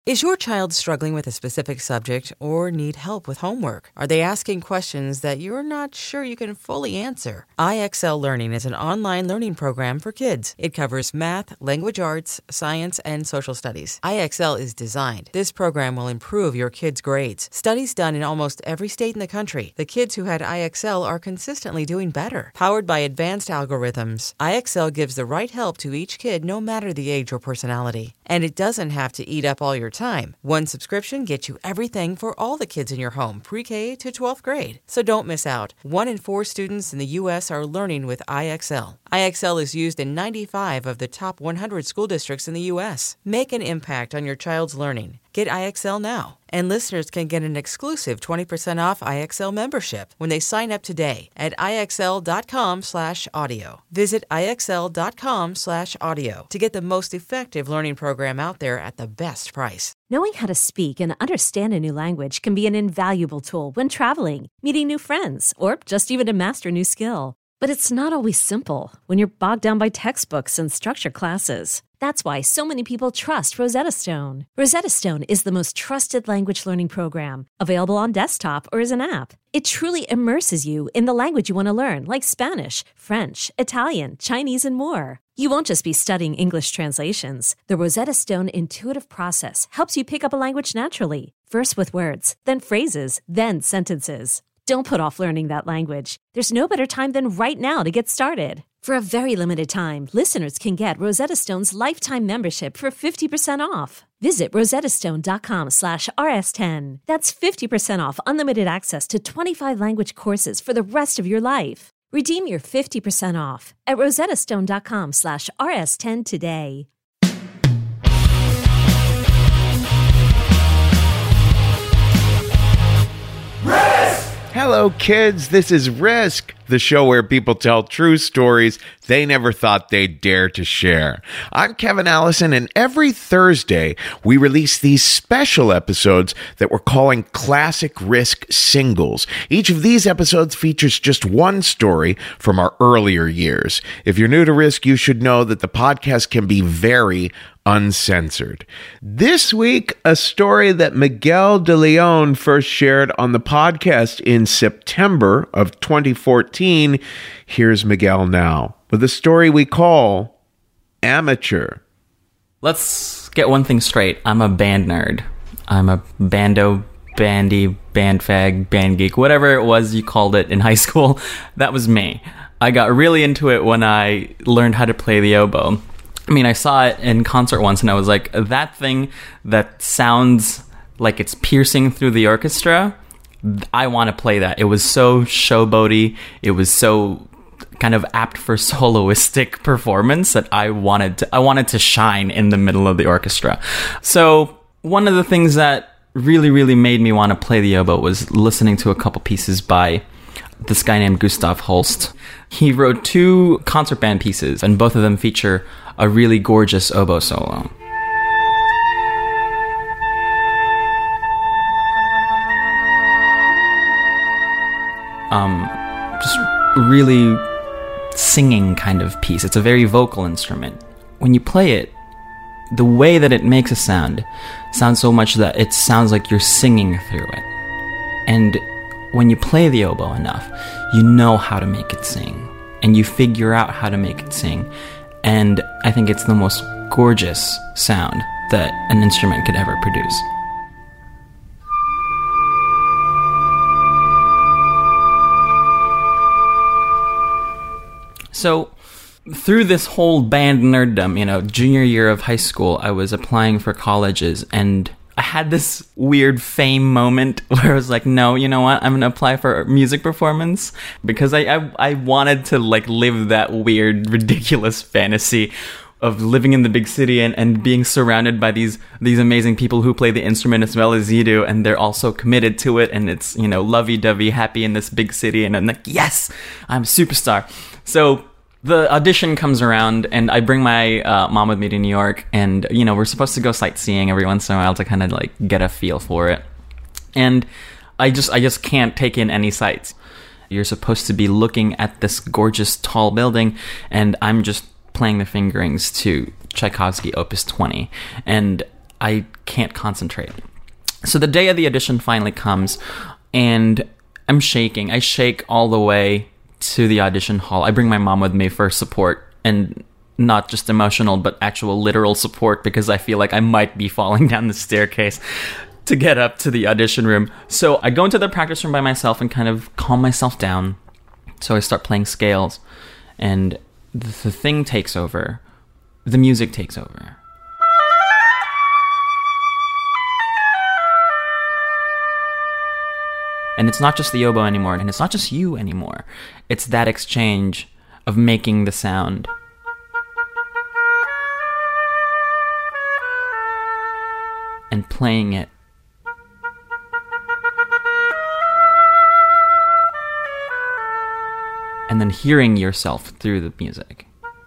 Is your child struggling with a specific subject or need help with homework? Are they asking questions that you're not sure you can fully answer? IXL Learning is an online learning program for kids. It covers math, language arts, science, and social studies. IXL is designed. This program will improve your kids' grades. Studies done in almost every state in the country. The kids who had IXL are consistently doing better. Powered by advanced algorithms, IXL gives the right help to each kid no matter the age or personality. And it doesn't have to eat up all your time. One subscription gets you everything for all the kids in your home, pre-K to 12th grade. So don't miss out. 1 in 4 students in the U.S. are learning with IXL. IXL is used in 95 of the top 100 school districts in the U.S. Make an impact on your child's learning. Get IXL now. And listeners can get an exclusive 20% off IXL membership when they sign up today at IXL.com/audio. Visit IXL.com/audio to get the most effective learning program out there at the best price. Knowing how to speak and understand a new language can be an invaluable tool when traveling, meeting new friends, or just even to master a new skill. But it's not always simple when you're bogged down by textbooks and structured classes. That's why so many people trust Rosetta Stone. Rosetta Stone is the most trusted language learning program, available on desktop or as an app. It truly immerses you in the language you want to learn, like Spanish, French, Italian, Chinese, and more. You won't just be studying English translations. The Rosetta Stone intuitive process helps you pick up a language naturally, first with words, then phrases, then sentences. Don't put off learning that language. There's no better time than right now to get started. For a very limited time, listeners can get Rosetta Stone's lifetime membership for 50% off. Visit rosettastone.com/rs10. That's 50% off unlimited access to 25 language courses for the rest of your life. Redeem your 50% off at rosettastone.com/rs10 today. Hello, kids. This is Risk, the show where people tell true stories they never thought they'd dare to share. I'm Kevin Allison, and every Thursday, we release these special episodes that we're calling Classic Risk Singles. Each of these episodes features just one story from our earlier years. If you're new to Risk, you should know that the podcast can be very uncensored. This week, a story that Miguel de Leon first shared on the podcast in September of 2014. Here's Miguel now with a story we call Amateur. Let's get one thing straight. I'm a band nerd. I'm a bando, bandy, band fag, band geek, whatever it was you called it in high school. That was me. I got really into it when I learned how to play the oboe. I mean, I saw it in concert once and I was like, that thing that sounds like it's piercing through the orchestra, I want to play that. It was so showboaty. It was so kind of apt for soloistic performance that I wanted to shine in the middle of the orchestra. So one of the things that really, really made me want to play the oboe was listening to a couple pieces by this guy named Gustav Holst. He wrote 2 concert band pieces, and both of them feature a really gorgeous oboe solo. Just really singing kind of piece. It's a very vocal instrument. When you play it, the way that it makes a sounds so much that it sounds like you're singing through it. And when you play the oboe enough, you know how to make it sing. And you figure out how to make it sing. And I think it's the most gorgeous sound that an instrument could ever produce. So, through this whole band nerddom, junior year of high school, I was applying for colleges, and I had this weird fame moment where I was like, no, you know what? I'm going to apply for music performance, because I wanted to live that weird, ridiculous fantasy of living in the big city and being surrounded by these amazing people who play the instrument as well as you do, and they're also committed to it, and it's, lovey-dovey, happy in this big city, and I'm like, yes, I'm a superstar. So the audition comes around, and I bring my mom with me to New York, and, we're supposed to go sightseeing every once in a while to kind of, get a feel for it. And I just can't take in any sights. You're supposed to be looking at this gorgeous, tall building, and I'm just playing the fingerings to Tchaikovsky Opus 20. And I can't concentrate. So the day of the audition finally comes, and I'm shaking. I shake all the way to the audition hall. I bring my mom with me for support, and not just emotional, but actual literal support, because I feel like I might be falling down the staircase to get up to the audition room. So I go into the practice room by myself and kind of calm myself down. So I start playing scales, and the thing takes over. The music takes over. And it's not just the oboe anymore, and it's not just you anymore. It's that exchange of making the sound. And playing it. And then hearing yourself through the music.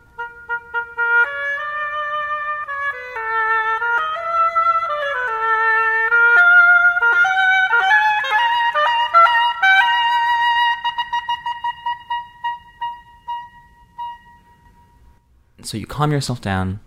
So you calm yourself down.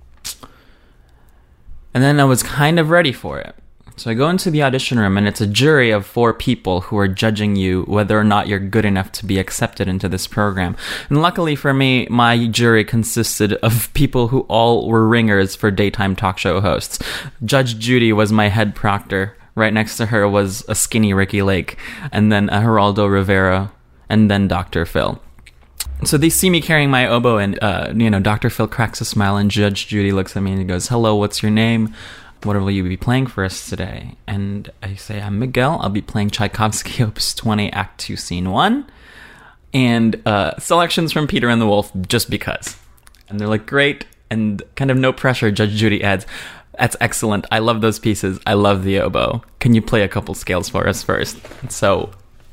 And then I was kind of ready for it. So I go into the audition room, and it's a jury of 4 people who are judging you whether or not you're good enough to be accepted into this program. And luckily for me, my jury consisted of people who all were ringers for daytime talk show hosts. Judge Judy was my head proctor. Right next to her was a skinny Ricky Lake, and then a Geraldo Rivera, and then Dr. Phil. So they see me carrying my oboe, and Dr. Phil cracks a smile, and Judge Judy looks at me and he goes, "Hello, what's your name? What will you be playing for us today?" And I say, "I'm Miguel. I'll be playing Tchaikovsky Opus 20, Act 2, Scene 1. And selections from Peter and the Wolf, just because." And they're like, "Great." And kind of no pressure, Judge Judy adds, "That's excellent. I love those pieces. I love the oboe. Can you play a couple scales for us first?" So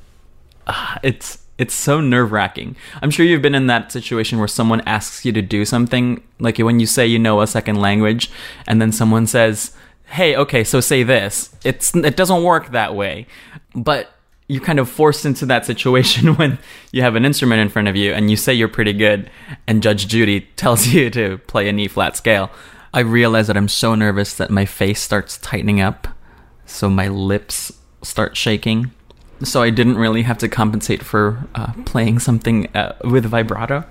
it's so nerve-wracking. I'm sure you've been in that situation where someone asks you to do something, like when you say you know a second language, and then someone says, "Hey, okay, so say this." It doesn't work that way. But you're kind of forced into that situation when you have an instrument in front of you, and you say you're pretty good, and Judge Judy tells you to play an E-flat scale. I realize that I'm so nervous that my face starts tightening up, so my lips start shaking. So I didn't really have to compensate for playing something with vibrato.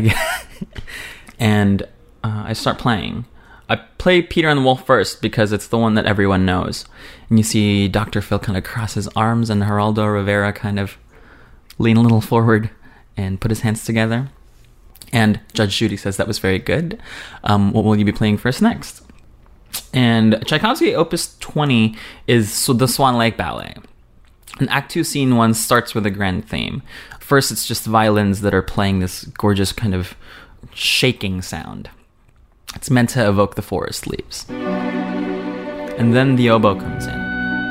And I start playing. I play Peter and the Wolf first because it's the one that everyone knows. And you see Dr. Phil kind of cross his arms, and Geraldo Rivera kind of lean a little forward and put his hands together. And Judge Judy says, "That was very good. What will you be playing for us next?" And Tchaikovsky Opus 20 is the Swan Lake Ballet. And Act 2, Scene 1 starts with a grand theme. First, it's just violins that are playing this gorgeous kind of shaking sound. It's meant to evoke the forest leaves. And then the oboe comes in.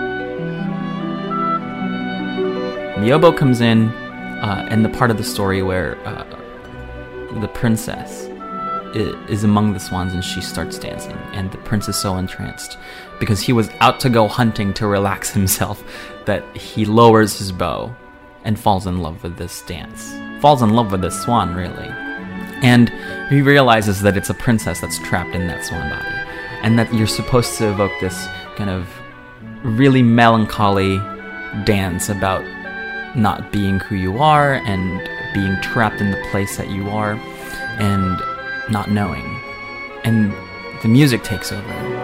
And the oboe comes in the part of the story where the princess is among the swans, and she starts dancing. And the prince is so entranced because he was out to go hunting to relax himself that he lowers his bow and falls in love with this dance. Falls in love with this swan, really. And he realizes that it's a princess that's trapped in that swan body, and that you're supposed to evoke this kind of really melancholy dance about not being who you are and being trapped in the place that you are and not knowing. And the music takes over.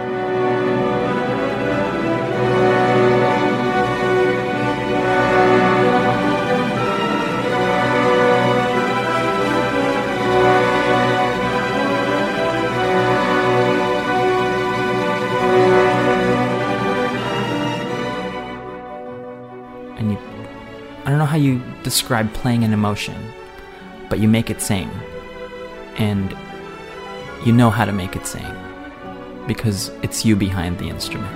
I don't know how you describe playing an emotion, but you make it sing. And you know how to make it sing, because it's you behind the instrument.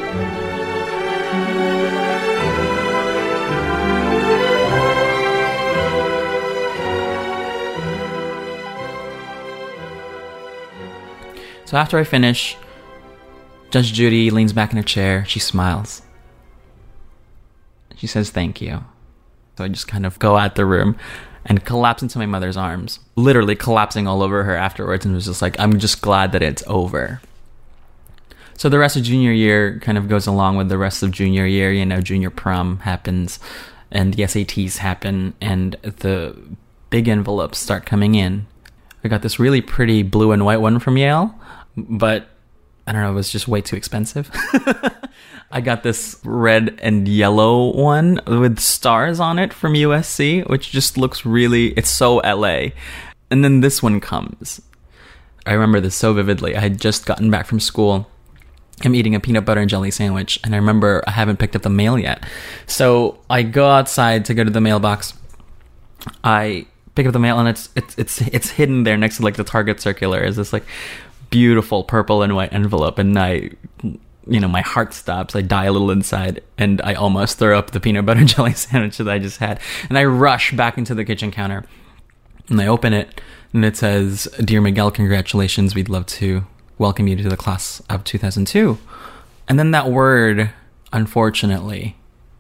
So after I finish, Judge Judy leans back in her chair. She smiles. She says, "Thank you." So I just kind of go out the room and collapse into my mother's arms, literally collapsing all over her afterwards, and was just like, I'm just glad that it's over. So the rest of junior year kind of goes along with the rest of junior year. Junior prom happens and the SATs happen and the big envelopes start coming in. I got this really pretty blue and white one from Yale, but I don't know, it was just way too expensive. I got this red and yellow one with stars on it from USC, which just looks it's so LA. And then this one comes. I remember this so vividly. I had just gotten back from school. I'm eating a peanut butter and jelly sandwich, and I remember I haven't picked up the mail yet. So I go outside to go to the mailbox. I pick up the mail, and it's hidden there next to like the Target circular. Is this like beautiful purple and white envelope, and my heart stops. I die a little inside, and I almost throw up the peanut butter and jelly sandwich that I just had. And I rush back into the kitchen counter, and I open it, and it says, "Dear Miguel, congratulations. We'd love to welcome you to the class of 2002. And then that word, unfortunately.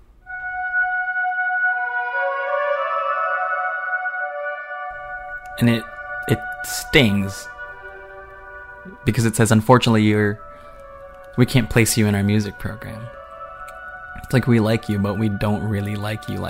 And it stings. Because it says, unfortunately, we can't place you in our music program. It's like we like you, but we don't really like you.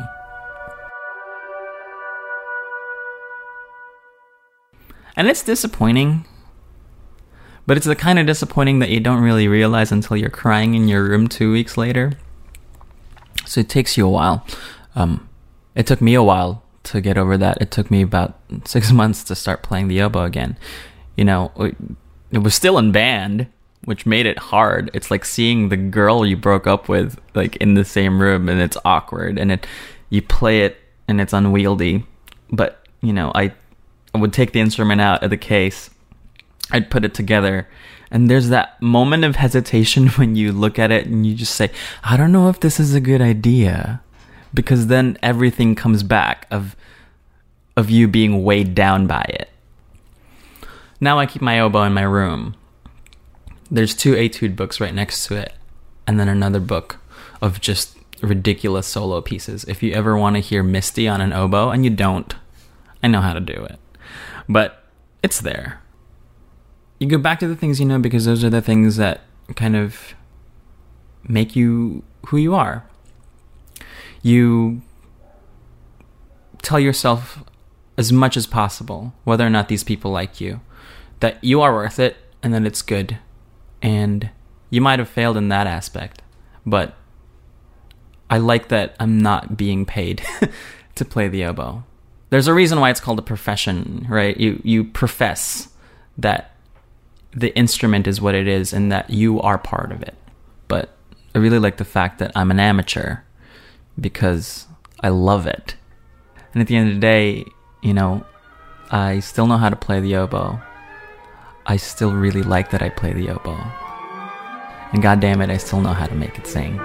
And it's disappointing. But it's the kind of disappointing that you don't really realize until you're crying in your room 2 weeks later. So it takes you a while. It took me a while to get over that. It took me about 6 months to start playing the oboe again. It was still in band, which made it hard. It's like seeing the girl you broke up with like in the same room, and it's awkward, and you play it and it's unwieldy. But I would take the instrument out of the case, I'd put it together, and there's that moment of hesitation when you look at it and you just say, I don't know if this is a good idea, because then everything comes back of you being weighed down by it. Now I keep my oboe in my room. There's 2 etude books right next to it, and then another book of just ridiculous solo pieces. If you ever want to hear Misty on an oboe, and you don't, I know how to do it. But it's there. You go back to the things you know, because those are the things that kind of make you who you are. You tell yourself as much as possible, whether or not these people like you, that you are worth it and that it's good. And you might have failed in that aspect, but I like that I'm not being paid to play the oboe. There's a reason why it's called a profession, right? You profess that the instrument is what it is and that you are part of it. But I really like the fact that I'm an amateur because I love it. And at the end of the day, I still know how to play the oboe. I still really like that I play the oboe. And God damn it, I still know how to make it sing.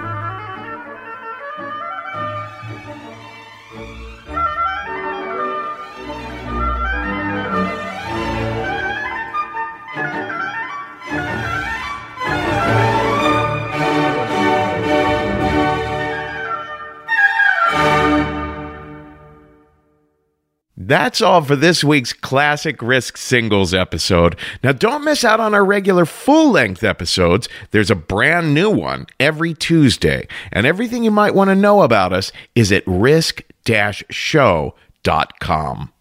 That's all for this week's Classic Risk Singles episode. Now, don't miss out on our regular full-length episodes. There's a brand new one every Tuesday. And everything you might want to know about us is at risk-show.com.